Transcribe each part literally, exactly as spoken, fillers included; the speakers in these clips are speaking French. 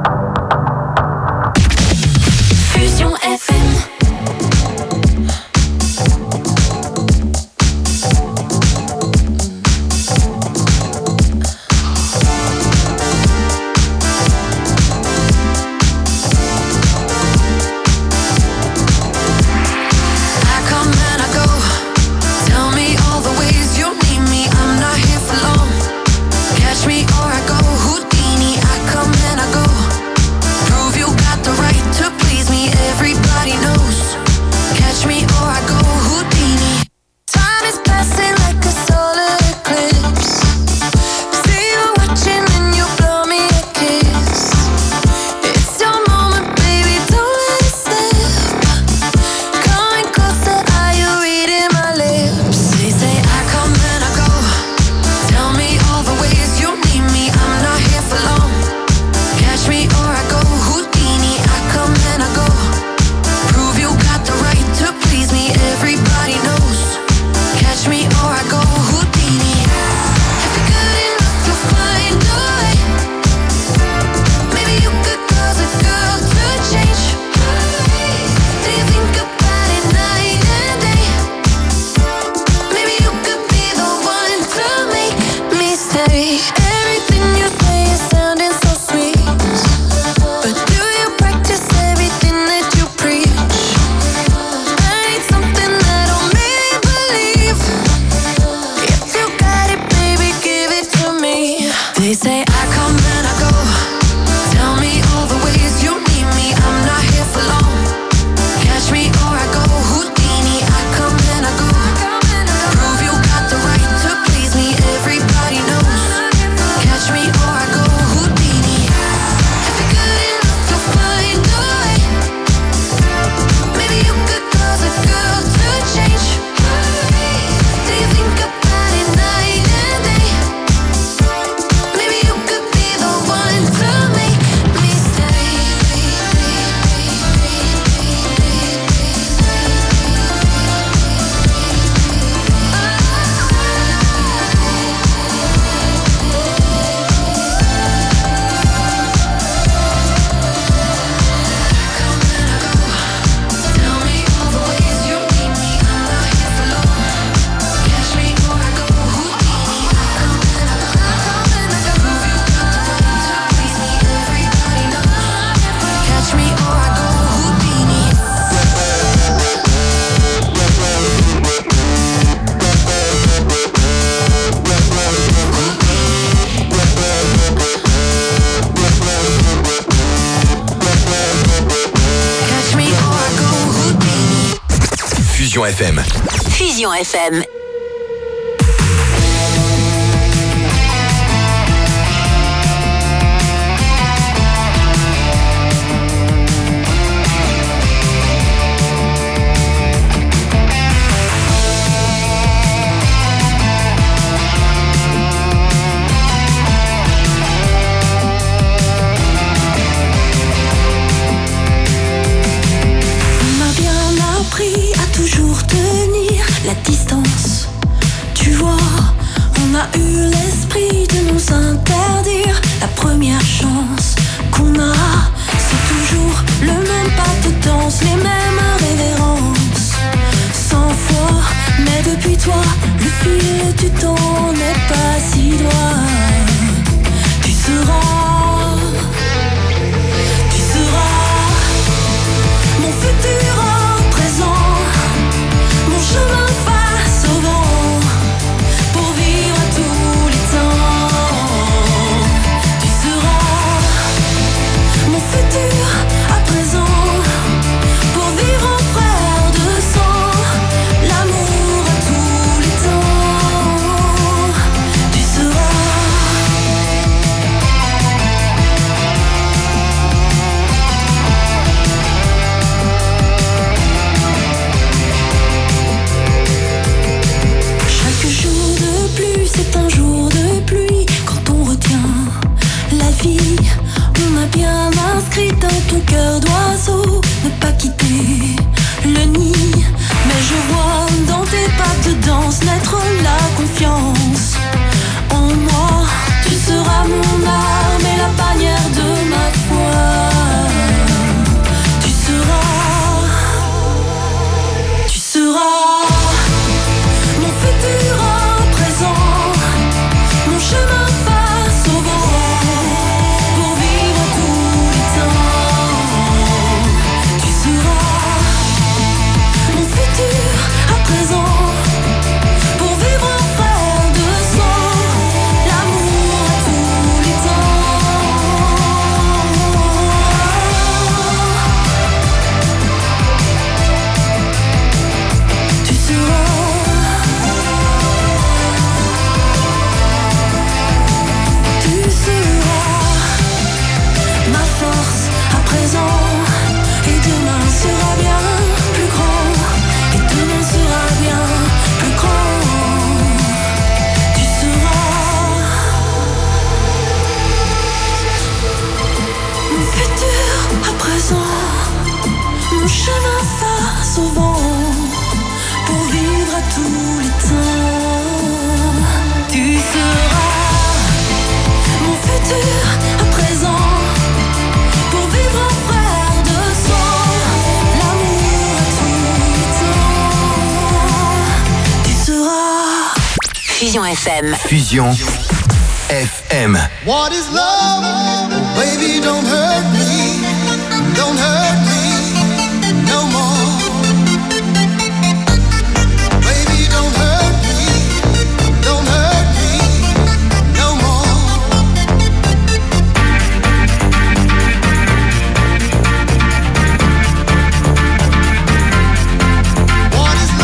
Fusion F M. Fusion F M. Fusion F M. La distance, tu vois, on a eu l'esprit de nous interdire. La première chance qu'on a, c'est toujours le même pas de danse, les mêmes révérences. Cent fois, mais depuis toi, le fil du temps n'est pas si droit. Tu seras, tu seras mon futur en présent, mon chemin face au vent, pour vivre à tous les temps. Tu seras mon futur à présent, pour vivre en frère de sang, l'amour à tous les temps. Tu seras. Chaque jour de pluie, c'est un jour de pluie. Quand on retient la vie, on a bien inscrit dans ton cœur d'oiseau ne pas quitter le nid. Mais je vois dans tes pas de danse naître la confiance en moi. Tu seras mon arme et la bannière de ma foi. sauvant pour vivre à tous les temps. Tu seras mon futur à présent pour vivre en frère de sang. L'amour à tous les temps. Tu seras Fusion F M. Fusion F M. What is love? Baby, don't hurt me. Don't hurt me no more. Baby, don't hurt me. Don't hurt me no more. What is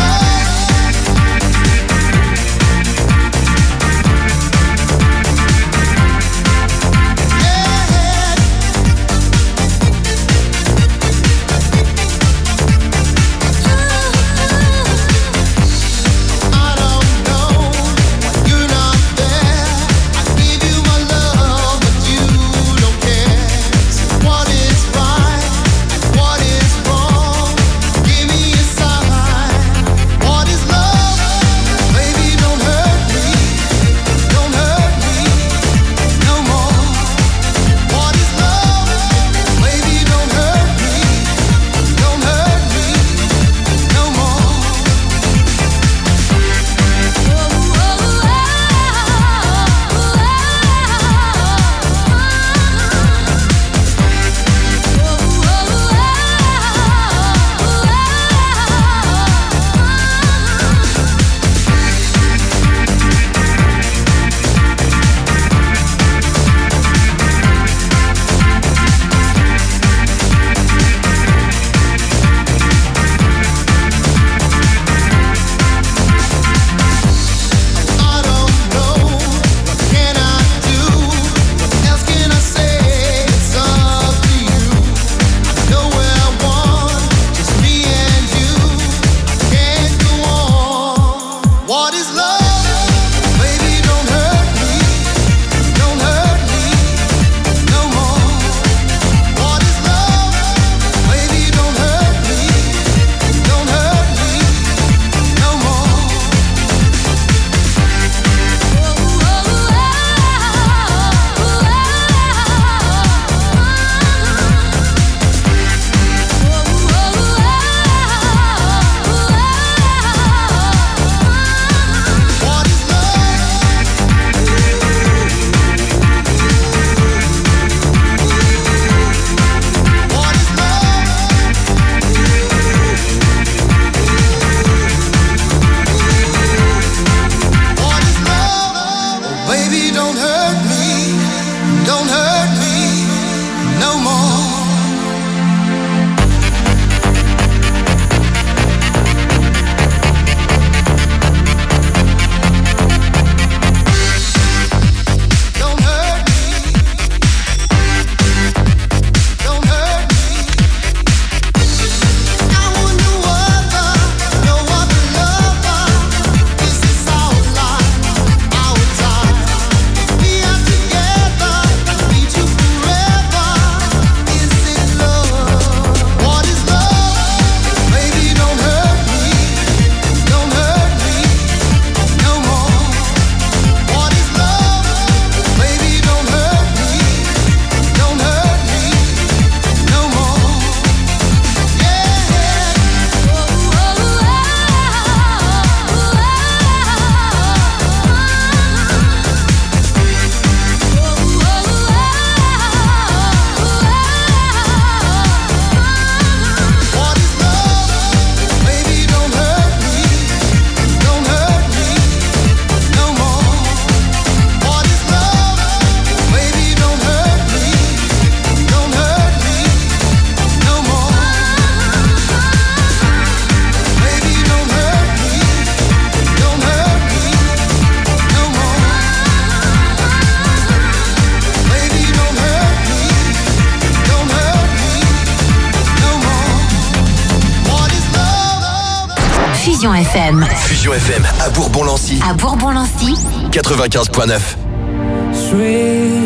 Fusion F M. Fusion F M à Bourbon-Lancy. À Bourbon-Lancy. quatre-vingt-quinze point neuf.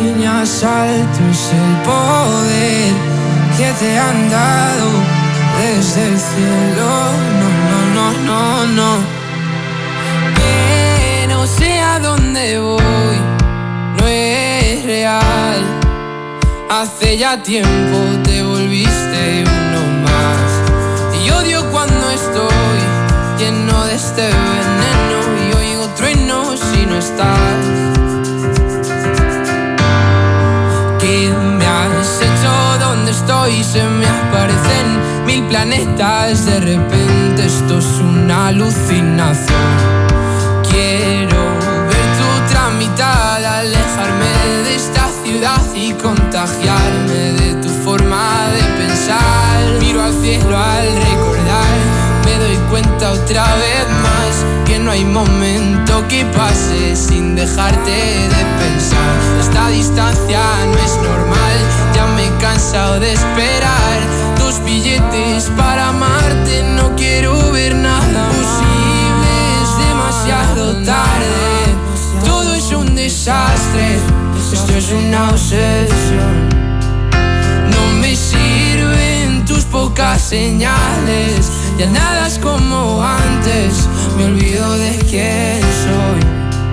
Sueñas altos el poder que te han dado de desde el cielo. No, no, no, no, no. Que no sé a dónde voy, no es real. Hace ya tiempo te volviste uno más. Y odio cuando estoy lleno de este veneno y oigo truenos si no estás. ¿Qué me has hecho? ¿Dónde estoy? Se me aparecen mil planetas. De repente esto es una alucinación. Quiero ver tu tramitar, alejarme de esta ciudad y contagiarme de tu forma de pensar. Miro al cielo al recordar, me doy cuenta otra vez más que no hay momento que pase sin dejarte de pensar. Esta distancia no es normal, ya me he cansado de esperar tus billetes para amarte. No quiero ver nada posible, es demasiado tarde. Todo es un desastre, esto es una obsesión. No me sirven tus pocas señales, ya nada es como antes, me olvido de quién soy.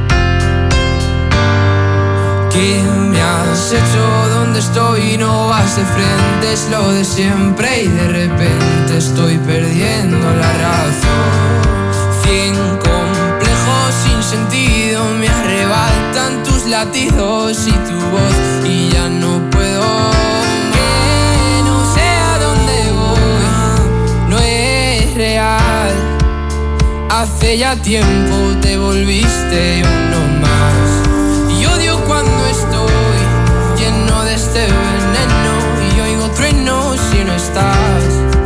¿Qué me has hecho? ¿Dónde estoy? No vas de frente, es lo de siempre y de repente estoy perdiendo la razón. Cien complejos sin sentido me arrebatan tus latidos y tu voz y ya no puedo. Que no sé a dónde voy, no es real. Hace ya tiempo te volviste uno más. Y odio cuando estoy lleno de este veneno y oigo truenos si no estás.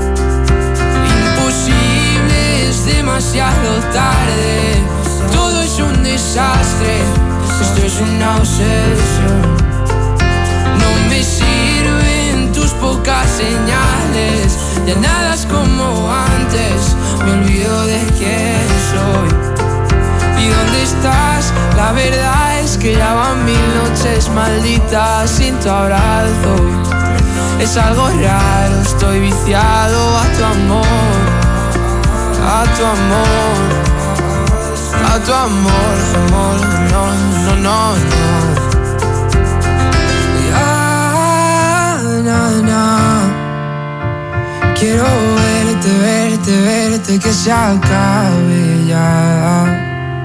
Imposible, es demasiado tarde. Todo es un desastre, esto es una obsesión. No me sirven tus pocas señales, ya nada es como antes, me olvido de quién soy. ¿Y dónde estás? La verdad es que ya van mil noches malditas sin tu abrazo. Es algo raro, estoy viciado a tu amor, a tu amor, a tu amor, amor, no, no, no, no. Ya, na, na. Quiero verte, verte, verte, que se acabe ya.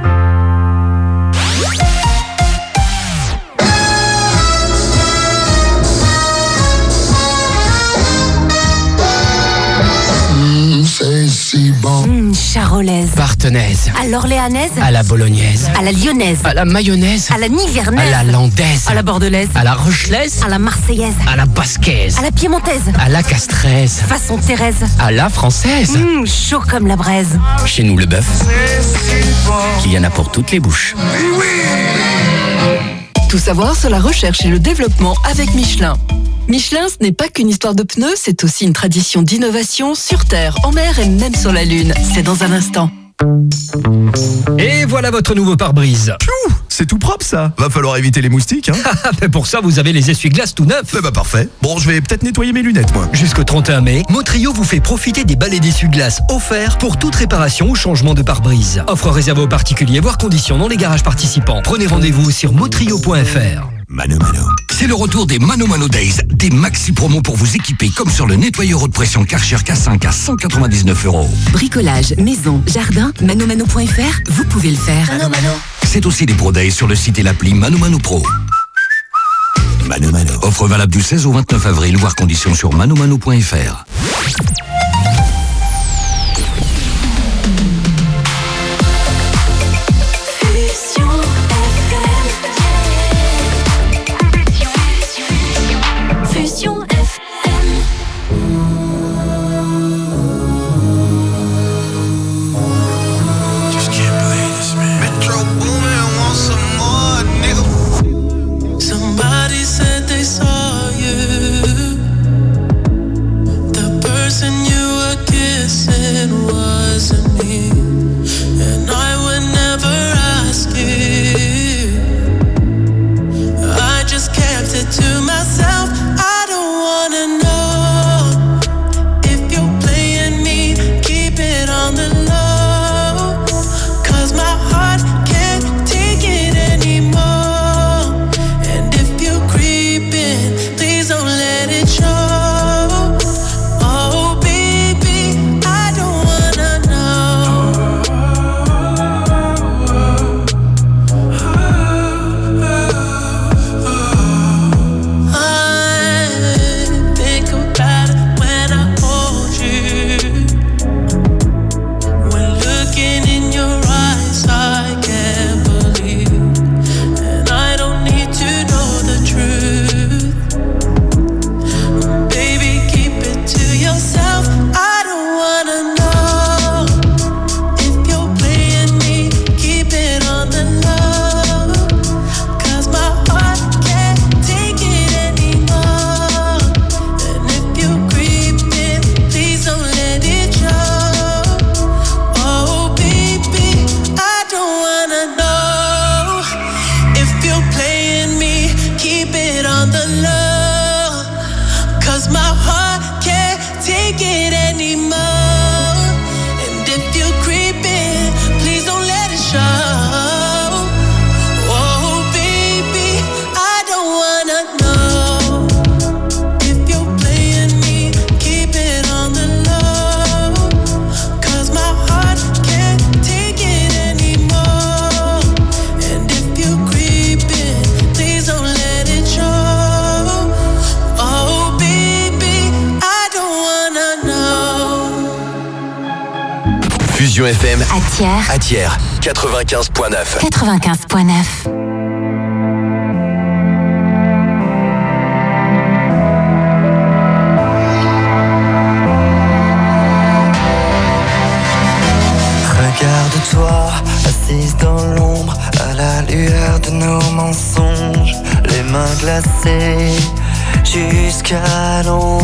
Mmh, charolaise, partenaise, à l'orléanaise, à la bolognaise, à la lyonnaise, à la mayonnaise, à la nivernaise, à la landaise, à la bordelaise, à la rochelaise, à la marseillaise, à la basquaise, à la piémontaise, à la castraise, façon Thérèse, à la française. Mmh, chaud comme la braise. Chez nous, le bœuf, il y en a pour toutes les bouches. Tout savoir sur la recherche et le développement avec Michelin. Michelin, ce n'est pas qu'une histoire de pneus, c'est aussi une tradition d'innovation sur Terre, en mer et même sur la Lune. C'est dans un instant. Et voilà votre nouveau pare-brise. Pfiou, c'est tout propre ça. Va falloir éviter les moustiques, hein. Mais pour ça, vous avez les essuie-glaces tout neufs. Eh bah parfait. Bon, je vais peut-être nettoyer mes lunettes, moi. Jusqu'au trente et un mai, Motrio vous fait profiter des balais d'essuie-glaces offerts pour toute réparation ou changement de pare-brise. Offre réservée aux particuliers, voire conditions dans les garages participants. Prenez rendez-vous sur motrio point f r. Mano Mano. C'est le retour des Mano Mano Days, des maxi promos pour vous équiper comme sur le nettoyeur haute pression Karcher K cinq à cent quatre-vingt-dix-neuf euros. Bricolage, maison, jardin, mano mano point f r, vous pouvez le faire. Mano Mano. C'est aussi des Pro Days sur le site et l'appli Mano Mano Pro. Mano Mano. Offre valable du seize au vingt-neuf avril, voire conditions sur mano mano point f r. Said they saw you, the person you Fusion F M. À Thiers. À Thiers, quatre-vingt-quinze virgule neuf. quatre-vingt-quinze virgule neuf. Regarde-toi, assise dans l'ombre, à la lueur de nos mensonges, les mains glacées jusqu'à l'ombre.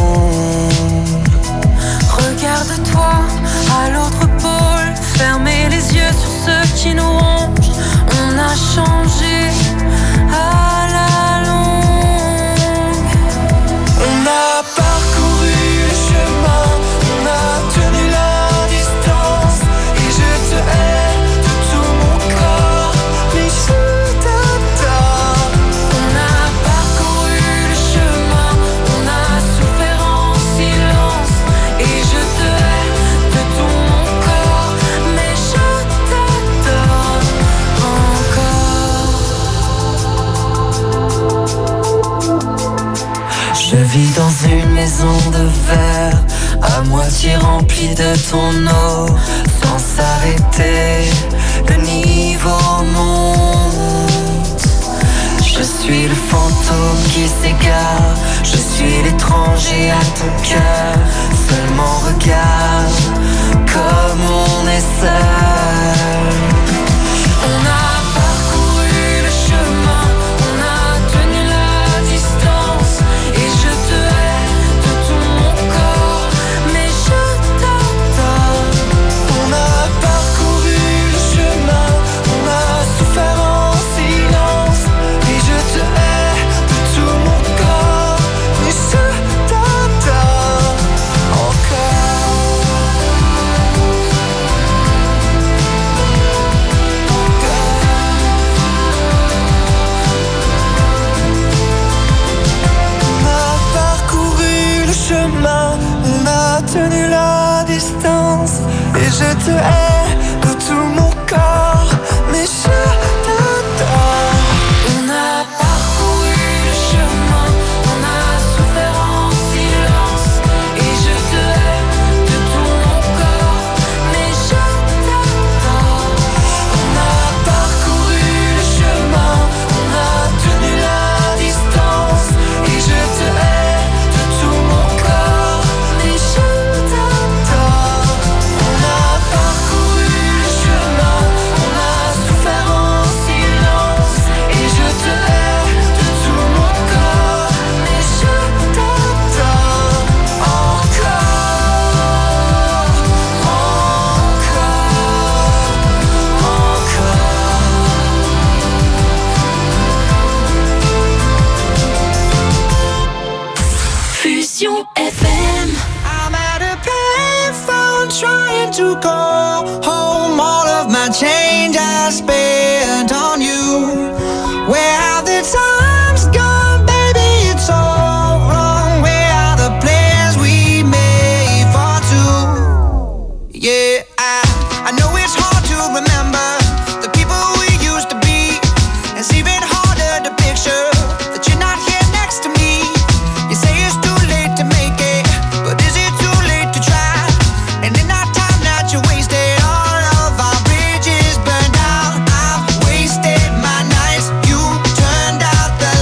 Regarde-toi à l'autre pôle, fermer les yeux sur ceux qui nous rongent. On a changé à la longue. On a parcouru le chemin, on a tenu la distance. Et je te hais de tout mon corps, mais je t'adore. On a parcouru le chemin, on a souffert en silence. Et je te hais de tout mon corps, mais je t'adore encore. Je vis dans une maison de verre, à moitié remplie de ton eau. Sans s'arrêter, le niveau monte. Je suis le fantôme qui s'égare, je suis l'étranger à ton cœur. Seulement regarde comme on est seul. On a parcouru le chemin, on a tenu la distance. Et je te hais de tout mon corps, mais je t'adore. On a parcouru le chemin, on a souffert en silence. Et je te hais de tout mon corps, mais je t'adore encore. On a parcouru le chemin, on a tenu la distance. Et je te hais de tout mon corps, mais je t'adore. On a parcouru le chemin, on a souffert en silence. Et je te hais de tout mon corps, mais je t'adore. On a parcouru le chemin, on a tenu la distance. Et je te hais de tout mon corps, mais je t'adore. On a parcouru le chemin, on a souffert en silence. Et je te hais de tout mon corps, mais je t'adore encore, encore. Fusion F M. I'm at a payphone trying to call home. All of my change I spent on you. Where have the times gone, baby? It's all wrong. Where are the plans we made for two? Yeah, I, I know it's hard to remember the people we used to be. It's even harder to picture that you're not here next to me. You say it's too late to make it, but is it too late to try? And in that time that you wasted, all of our bridges burned out. I've wasted my nights, you turned out the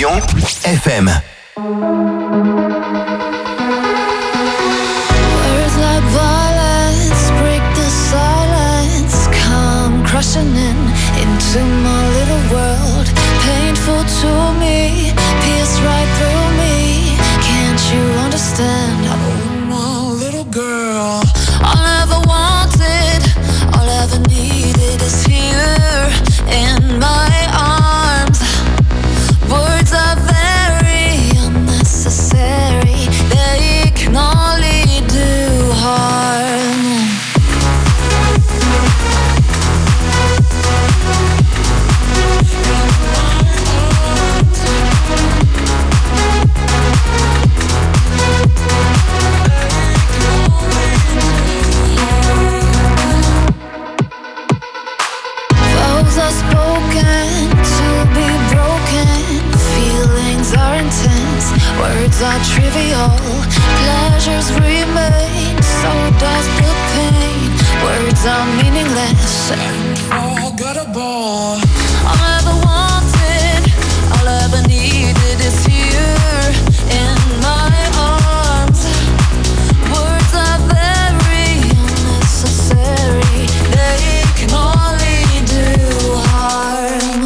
Fusion F M. Words like violence break the silence, come crushing in into my little world. Painful to me, pierce right through me. Can't you understand? Oh, my little girl. All I ever wanted, all I ever needed is here in my arms. Words are very unnecessary, they can only do harm. Vows are spoken to be broken. Feelings are intense, words are trivial. Pleasures remain, so does the pain. Words are meaningless and forgettable. All I ever wanted, all I ever needed is here in my arms. Words are very unnecessary, they can only do harm.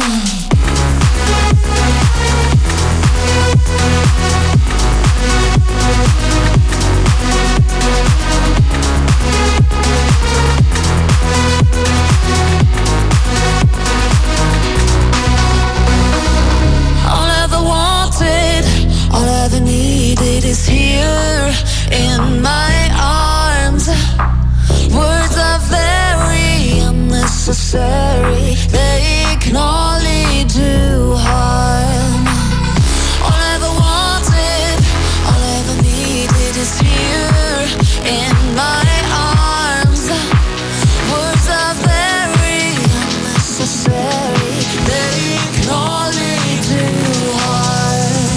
All I ever wanted, all I ever needed is here in my arms. Words are very unnecessary, they can only do harm. All I ever wanted, all I ever needed is here in my arms. Words are very unnecessary, they can only do harm.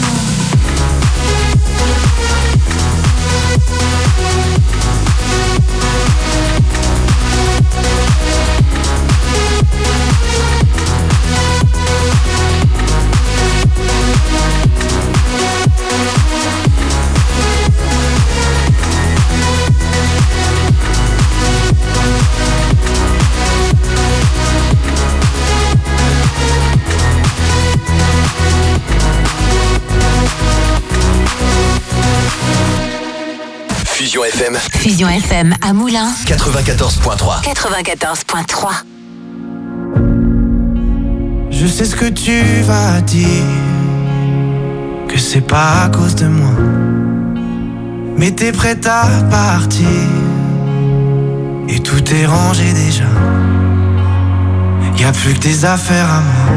Fusion F M. Fusion F M à Moulins. quatre-vingt-quatorze point trois. quatre-vingt-quatorze point trois. Je sais ce que tu vas dire, que c'est pas à cause de moi, mais t'es prête à partir, et tout est rangé déjà. Y'a plus que tes affaires à moi.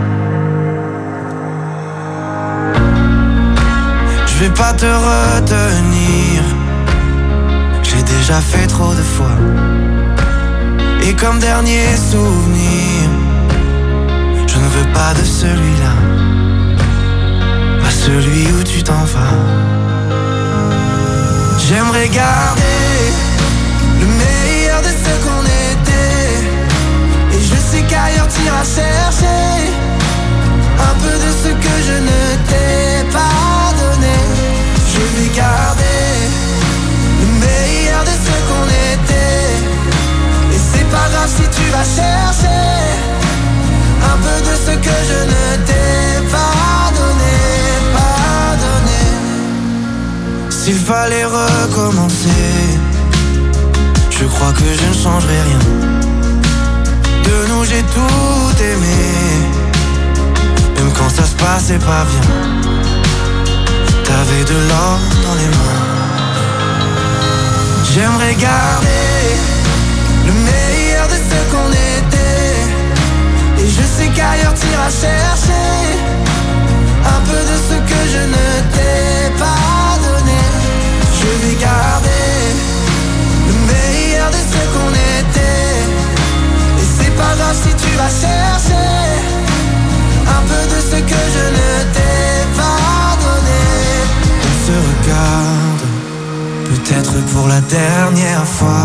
Je vais pas te retenir, j'ai déjà fait trop de fois. Et comme dernier souvenir, je ne veux pas de celui-là, pas celui où tu t'en vas. J'aimerais garder le meilleur de ce qu'on était, et je sais qu'ailleurs t'iras chercher un peu de ce que je ne t'ai pas donné. Je vais garder le meilleur de ce qu'on était, et c'est pas grave si tu vas chercher un peu de ce que je ne t'ai pas donné, pas donné. S'il fallait recommencer, je crois que je ne changerai rien. De nous j'ai tout aimé, même quand ça se passait pas bien. T'avais de l'or dans les mains. J'aimerais garder le meilleur de ce qu'on était, et je sais qu'ailleurs t'iras chercher un peu de ce que je ne t'ai pas donné. Je vais garder le meilleur de ce qu'on était, et c'est pas grave si tu vas chercher un peu de ce que je ne t'ai pas donné. On se regarde, peut-être pour la dernière fois,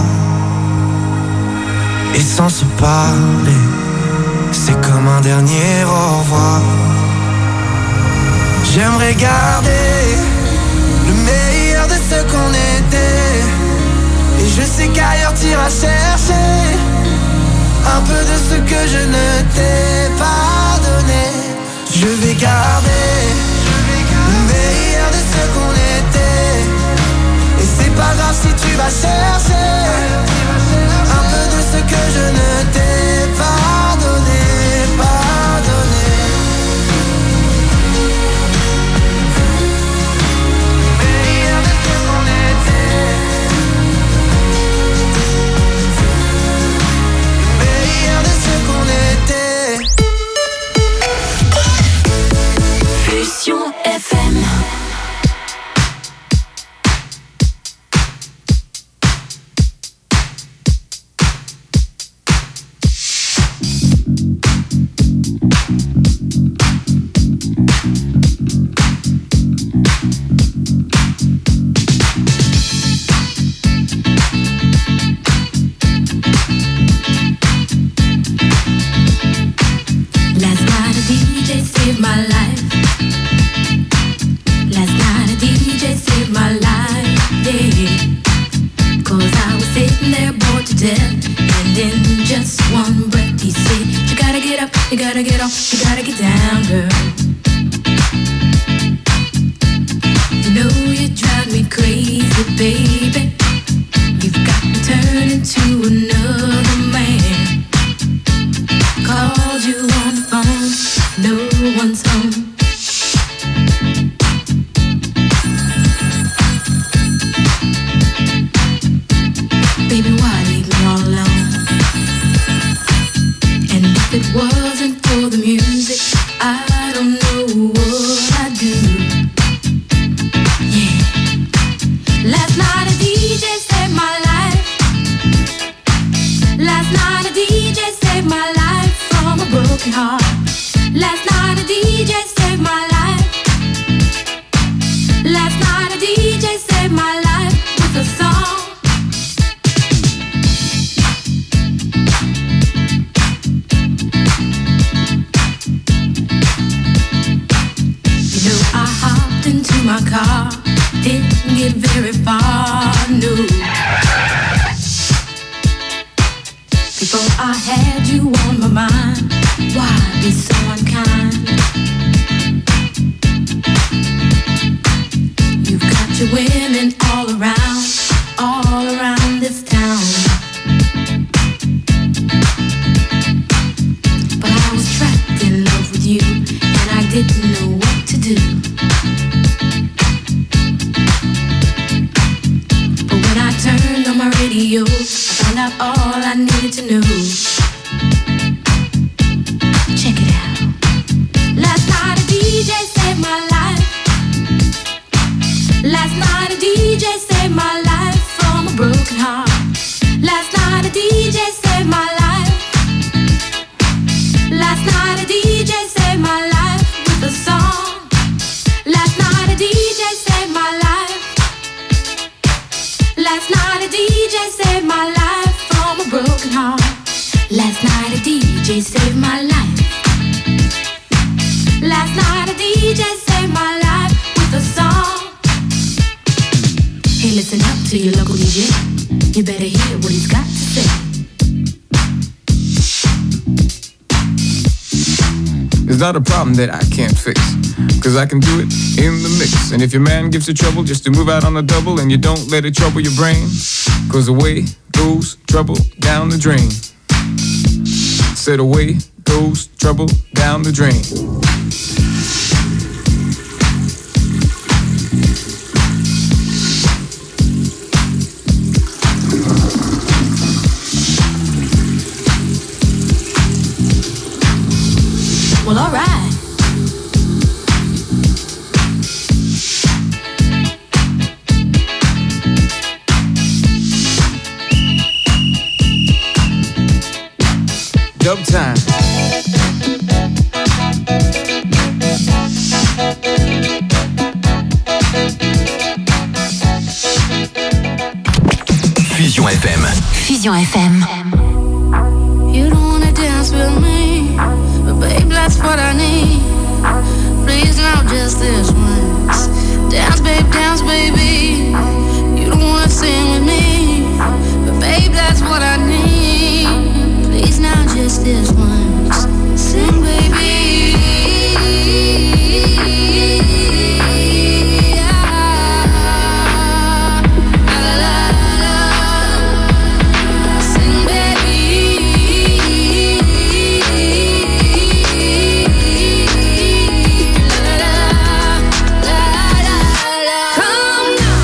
et sans se parler, c'est comme un dernier au revoir. J'aimerais garder le meilleur de ce qu'on était. Et je sais qu'ailleurs t'iras chercher un peu de ce que je ne t'ai pas donné. Je vais garder le meilleur de ce qu'on était. Et c'est pas grave si tu vas chercher un peu de ce que je ne t'ai pas donné, pas donné. Meilleur de ce qu'on était. Meilleur de ce qu'on était. Fusion F M. You gotta get off, you gotta get down, girl. You know you drive me crazy, baby. You've got me turning to another man. Called you on the phone, no one's home. Baby, why leave me all alone? And if it wasn't for the music, I don't know what I'd do. Yeah. Last night a D J saved my life. Last night a D J saved my life from a broken heart. Last night a D J saved my life. Last night a D J saved my life with a song. Into my car, didn't get very far, no. Before I had you on my mind, why be so unkind? You've got your women all around, all around this town. But I was trapped in love with you, and I didn't know what to do. Turned on my radio, I found out all I needed to know. Check it out. Last night a D J saved my life. Last night a D J saved my life from a broken heart. Last night a D J saved my life. Last night a D J saved my life with a song. Last night a D J saved my life. Last night a D J saved my life from a broken heart. Last night a D J saved my life. Last night a D J saved my life with a song. Hey, listen up to your local D J. You better hear what he's got to say. It's not a problem that I can't fix, cause I can do it in the mix. And if your man gives you trouble just to move out on the double, and you don't let it trouble your brain, cause away goes trouble down the drain. Said away goes trouble down the drain. Well, alright. Dub time. Fusion F M. Fusion F M. You don't wanna dance with me, but babe, that's what I need. Please now now, just this once. Dance, babe, dance, baby. You don't wanna sing with me, but babe, that's what I need. Please now, just this once. Sing, baby. Come now.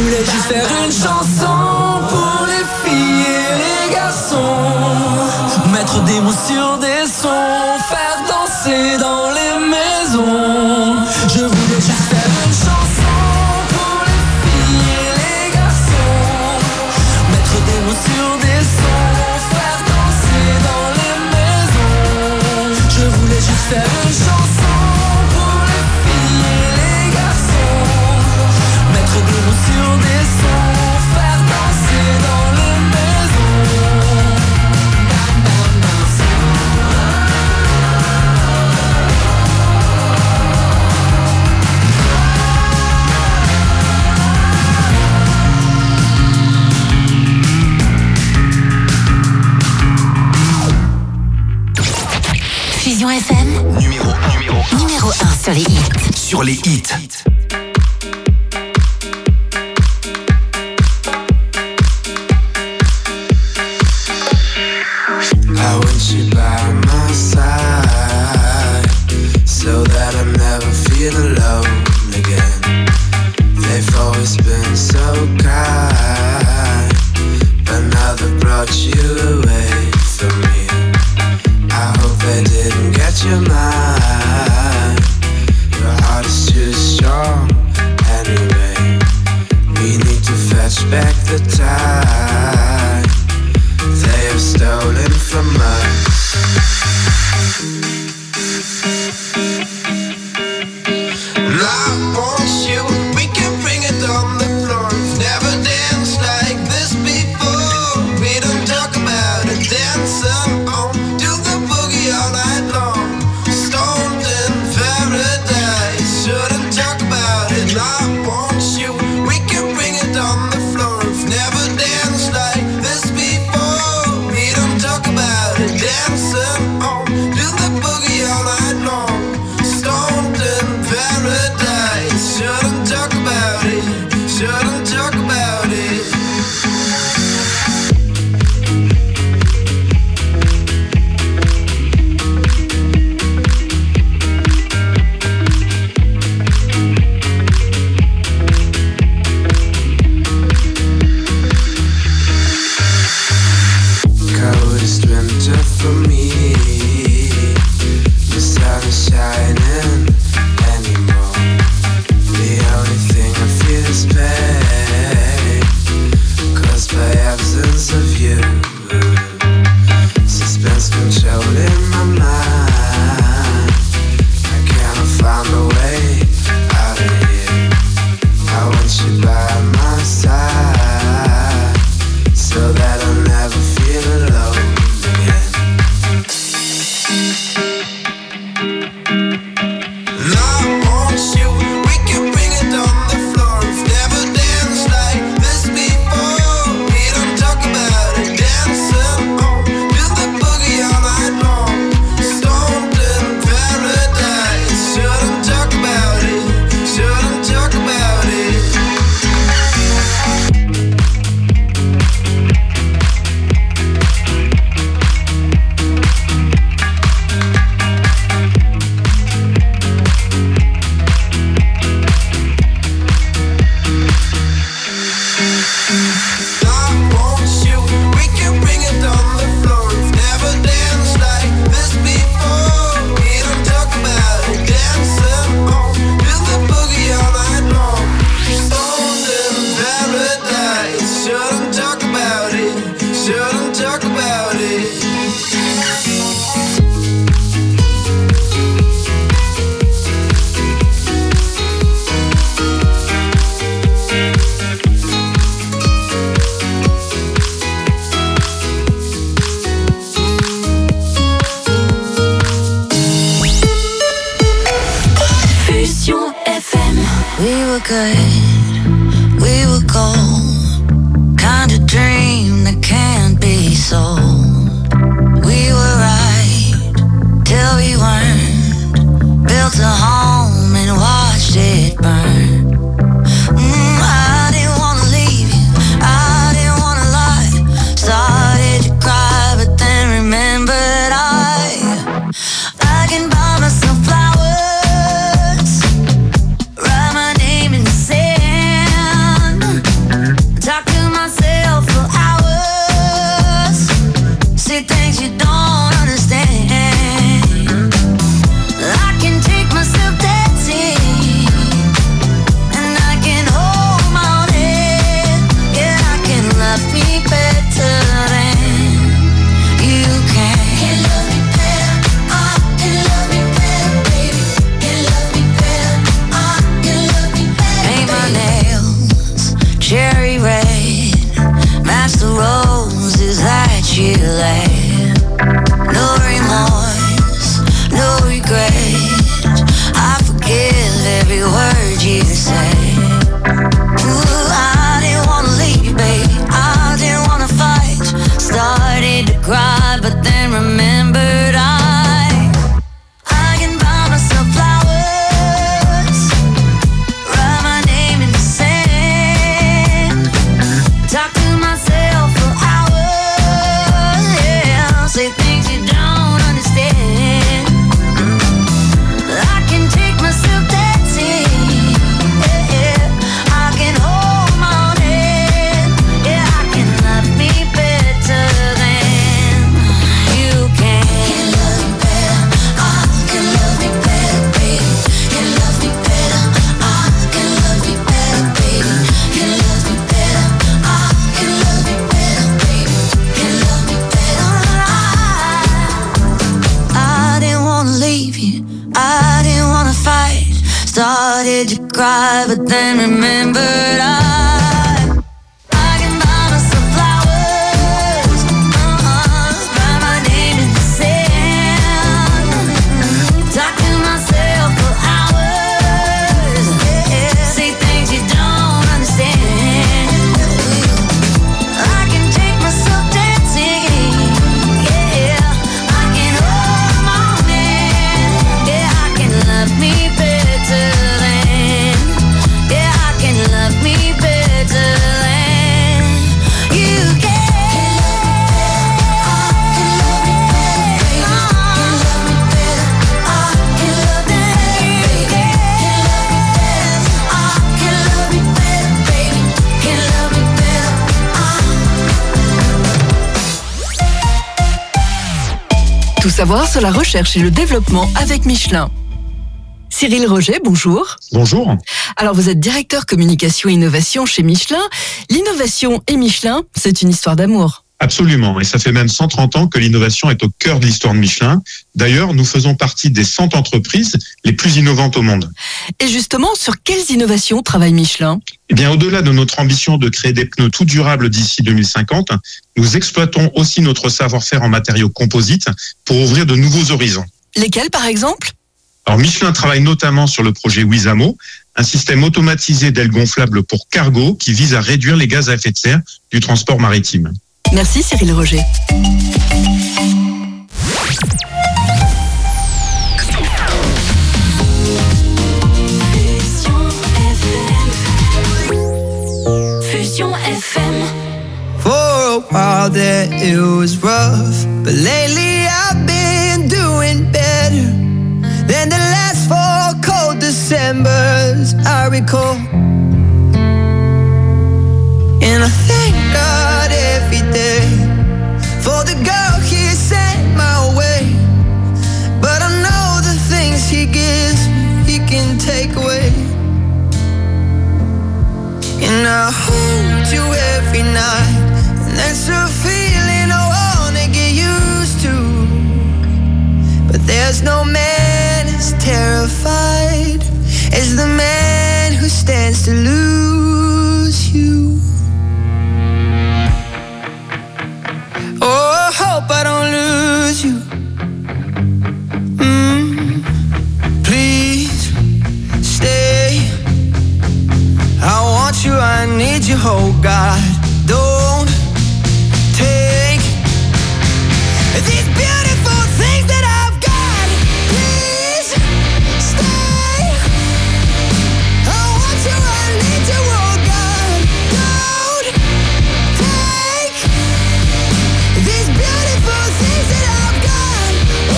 voulais juste faire une chanson pour les filles et les garçons, mettre des mots sur des sons, faire danser dans les maisons. Je voulais juste faire une chanson pour les filles et les garçons, mettre des mots sur des sons, faire danser dans les maisons. Je voulais juste faire une chanson pour les filles et les garçons, mettre des mots sur des sons, faire danser dans les maisons. Fusion F M. Numéro un. Numéro un. Numéro un sur les hits. Sur les hits. I want you by my side, so that I never feel alone again. They've always been so kind, but now they've brought you away from me. I hope they didn't get your mind. Your heart is too strong anyway. We need to fetch back the time they have stolen from us. And I want you, we can bring it on the floor. We've never danced like this before. We don't talk about it, dancing on, do the boogie all night long. Stoned in paradise, shouldn't talk about it. And I want you, we can bring it on the floor. We've never danced like this before. We don't talk about it, dancing on, do the boogie all night long. Stoned in paradise, shouldn't talk about it, shouldn't talk about it. Coldest winter for me. The sun is shining anymore. The only thing I feel is pain, caused by absence of you. Suspense controlling my mind. I cannot find a way out of here. I want you by my side, so that I'll never feel alone again. And I want you, we can bring it on the floor. We've never danced like this before. We don't talk about it, dancing on, do the boogie all night long. Stoned in paradise, shouldn't talk about it, shouldn't talk about it. I want you, we can bring it on the floor. We've never danced like this before. We don't talk about it, dancing on, do the boogie all night long. Stoned in paradise, shouldn't talk about it, shouldn't talk about it. Fusion F M. We were good, we were gold. Kind of dream that can't be sold. We were right till we weren't. Built a home and watched it burn. Mm, I didn't wanna leave you, I didn't wanna lie. Started to cry, but then remembered I I can buy myself flowers, write my name in the sand. the roses that you laid. No remorse, no regret. I forgive every word you say. Ooh, I didn't wanna leave, babe. I didn't wanna fight. Started to cry, but then remembered I I can buy myself flowers, write my name in the sand, talk to myself for hours, yeah, say things you don't understand. I can take myself dancing, yeah, yeah. I can hold my own hand, yeah, I can love me better than you can. Can love me better, I can love me better, baby. Can love me better, I can love me better, baby. Can love me better, I can love me better, baby. Can love me better, I I didn't wanna leave you, I didn't wanna fight. Started to cry, but then remembered I I can buy myself flowers, uh-huh, write my name in the sand, talk to myself for hours, yeah, say things you don't understand. I can take myself dancing, yeah, I can hold my own hand, yeah, I can love me better than, yeah, I can love me better than you can. Can love me better, I can love me better, I can love me better, baby. Can love me better, Tout savoir sur la recherche et le développement avec Michelin. Cyril Roget, bonjour. Bonjour. Alors vous êtes directeur communication et innovation chez Michelin. L'innovation et Michelin, c'est une histoire d'amour. Absolument, et ça fait même cent trente ans que l'innovation est au cœur de l'histoire de Michelin. D'ailleurs, nous faisons partie des cent entreprises les plus innovantes au monde. Et justement, sur quelles innovations travaille Michelin ? Eh bien, au-delà de notre ambition de créer des pneus tout durables d'ici deux mille cinquante, nous exploitons aussi notre savoir-faire en matériaux composites pour ouvrir de nouveaux horizons. Lesquels, par exemple ? Alors, Michelin travaille notamment sur le projet Wizamo, un système automatisé d'ailes gonflables pour cargo qui vise à réduire les gaz à effet de serre du transport maritime. Merci Cyril Roget. Fusion F M. For a while there it was rough, but lately I've been doing better than the last four cold Decembers I recall. And I thank God every day for the girl He sent my way. But I know the things He gives me, He can take away. And I hold you every night, and that's a feeling I wanna get used to. But there's no man as terrified as the man who stands to lose you. Oh, I hope I don't lose you. Mm, please stay. I want you, I need you, oh God. Don't take these beautiful things that I've got. Please stay. I want you, I need you, oh God. Don't take these beautiful things that I've got.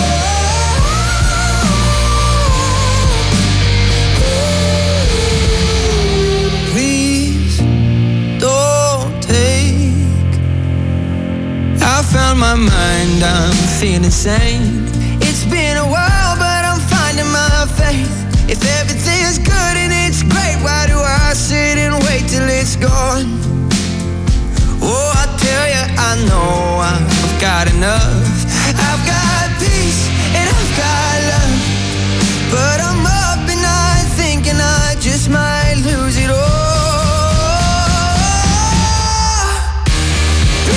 Oh, please don't take. I found my mind, I'm feeling sane. It's been a while, but I'm finding my faith. If everything is good and it's great, why do I sit and wait till it's gone? Oh, I tell you, I know I've got enough. I've got peace and I've got love, but I'm up and I thinking I just might lose it all.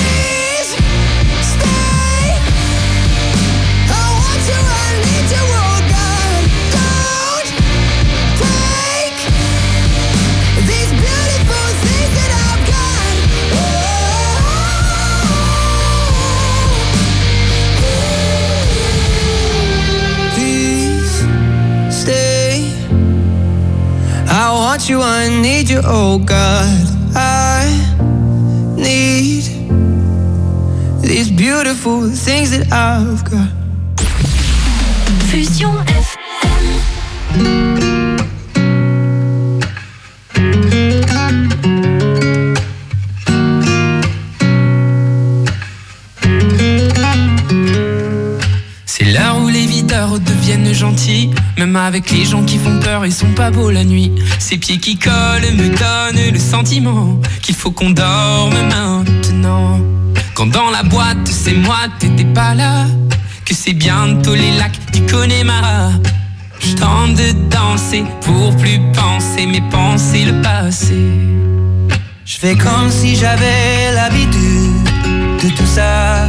want you, I need you, oh God. I need these beautiful things that I've got. Fusion F M. C'est l'heure où les videurs deviennent gentils. Même avec les gens qui font peur, ils sont pas beaux la nuit. Ces pieds qui collent me donnent le sentiment qu'il faut qu'on dorme maintenant. Quand dans la boîte, c'est moi, t'étais pas là. Que c'est bientôt les lacs du Connemara. Je tente de danser pour plus penser, mais penser le passé. Je fais comme si j'avais l'habitude de tout ça.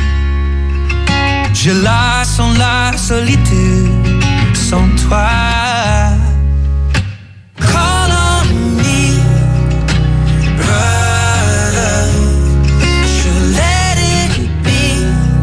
Je la sens la solitude sans toi. Call on me, brother. Je let it be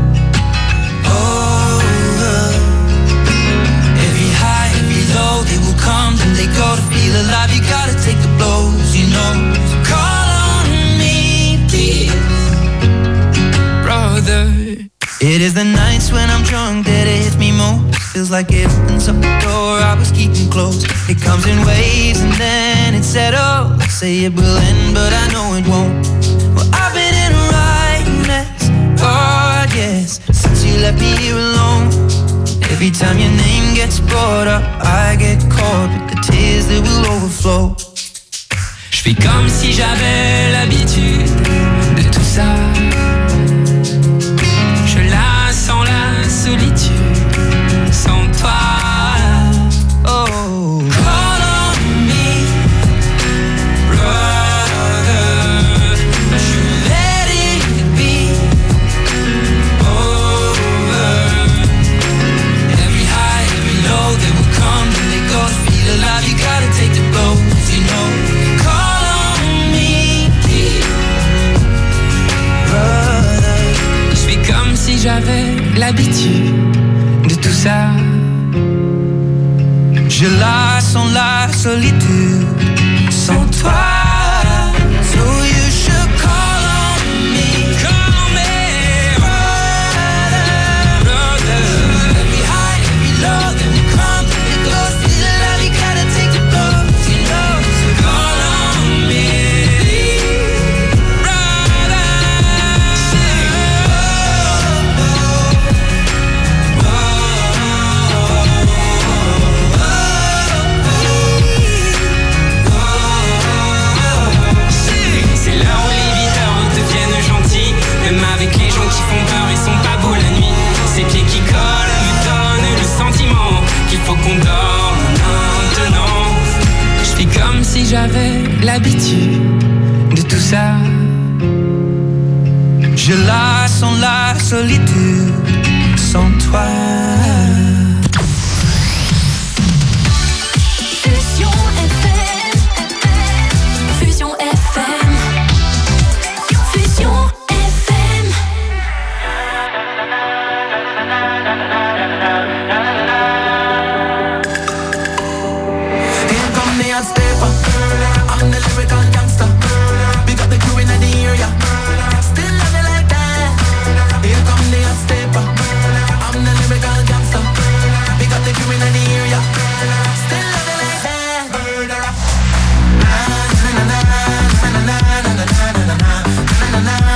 over. Every high, every low, they will come and they go. To feel alive, you gotta take the blows, you know. So call on me, please, brother. It is the nights when I'm drunk that it hits me most. Feels like it opens up the door I was keeping closed. It comes in waves and then it settles. Say it will end, but I know it won't. Well, I've been in a right mess, oh yes, since you left me here alone. Every time your name gets brought up, I get caught with the tears that will overflow. Je fais comme si j'avais l'habitude de tout ça. Je la sens la solitude sans toi. Oh, call on me, brother. Je let it be over. Every high, every low, they will come and they go. To feel alive, you gotta take the blows, you know. Call on me, brother. Je fais comme si j'avais l'habitude de tout ça. Je la sens la solitude sans toi. So you should call on me, call on me, brother, brother. Every high, every low, then we come, it goes. Feel alive, you gotta take the blows, you know. So call on me, brother. C'est l'heure où les videurs deviennent gentils. Même avec les gens qui font peur, ils sont pas beaux la nuit. Ces pieds qui collent me donnent le sentiment qu'il faut qu'on dorme maintenant. Je fais comme si j'avais l'habitude de tout ça. Je la sens la solitude sans toi. Fusion F M. Fusion F M. Fusion F M. Here come the hot stepper. I'm the lyrical gangster. Big up the crew in the area. Still love you like that. Here come the hot stepper. I'm the lyrical gangster. Big up the crew in the area. Still love you like that. Murderer. Na na na na na na na na na na na na.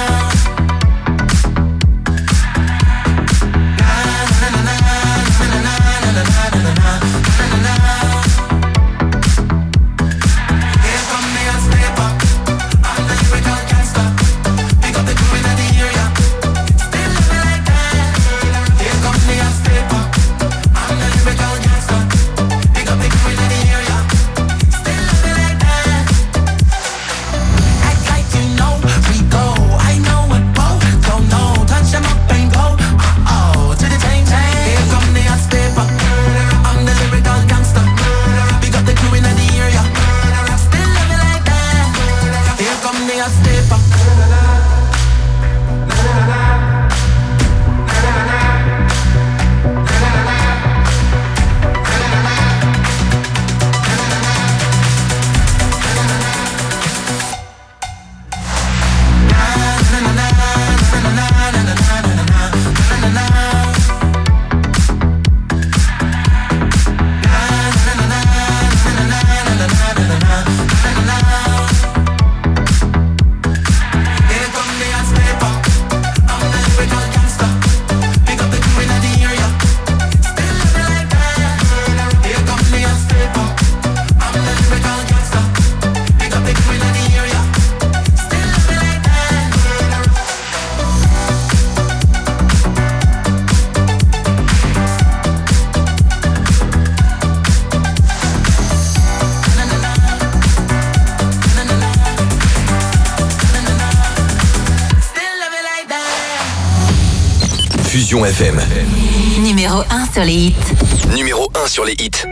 Fusion F M. Numéro un sur les hits. Numéro un sur les hits.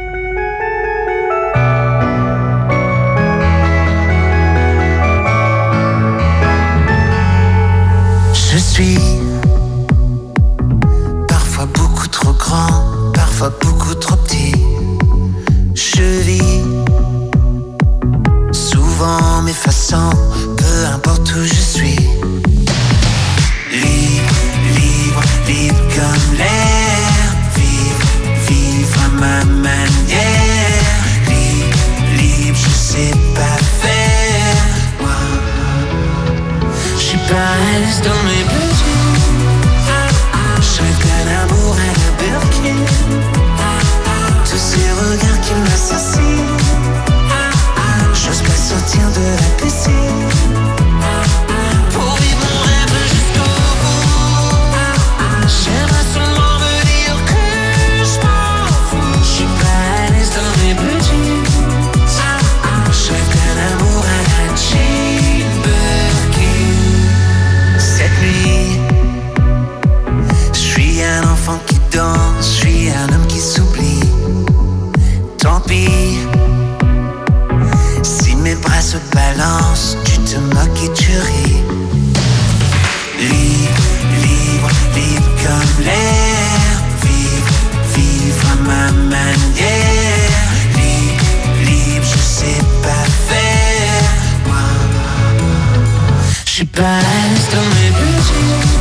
Je suis parfois beaucoup trop grand, parfois beaucoup trop petit. Je vis souvent m'effaçant, peu importe où je suis. Libre, libre, libre comme l'air. Vivre, vivre à ma manière. Libre, libre, je sais pas faire. Moi, je suis pas à l'aise dans mes besoins. Je rêve d'un amour à la Birkin. Tous ces regards qui m'assassinent. J'ose pas sortir de la piscine. Pour vivre mon rêve jusqu'au bout. J'aimerais seulement me dire que je m'en fous. Je suis pas à l'aise dans mes petits. Je rêve d'un amour à la Jane Birkin. Cette nuit, je suis un enfant qui danse. Je suis un homme qui s'oublie. Tant pis. Si mes bras se balancent, tu te moques et tu ris. Libre, libre, libre comme l'air. Vivre, vivre à ma manière. Libre, libre, je sais pas faire. Moi, je suis pas à l'aise dans mes petits.